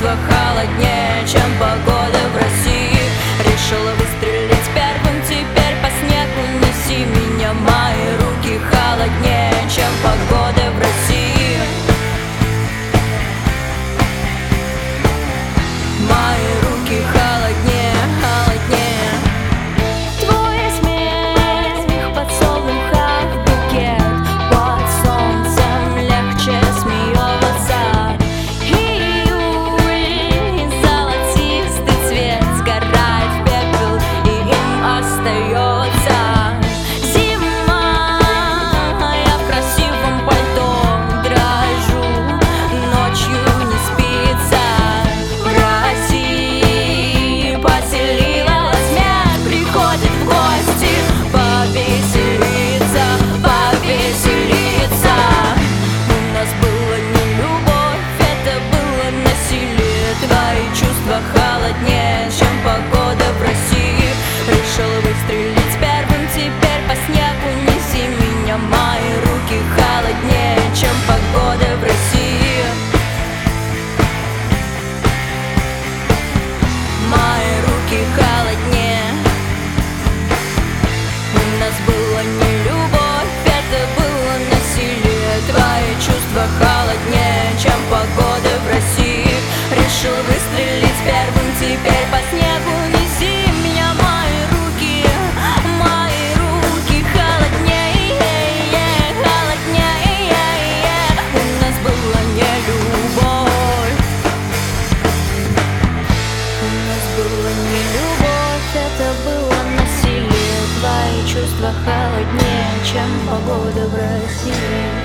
чувства холоднее, чем погода в России. Решила выстрелить первым, теперь по снегу неси меня. Мои руки холоднее, чем погода в России. Мои руки холоднее, холоднее. Твой смех под солнцем букет, под солнцем легче смеется. Июль, золотистый цвет сгорает в пепел, и им остается. Зима, я в красивом пальто дрожу, ночью не спится. Поселилась смерть, приходит в гости повеселиться, повеселиться. У нас была не любовь, это было насилие. Твои чувства холоднее, чем погода в России. Решил выстрелить первым, теперь по снегу неси меня. Мои руки холоднее, чем погода в России. Мои руки холоднее. У нас была не любовь, это было насилие. Твои чувства холоднее, чем погода в России. Решил выстрелить первым, теперь по снегу неси меня. Мои руки холоднее, холоднее. У нас была не любовь. У нас была не любовь, это было насилие. Твои чувства холоднее, чем погода в России.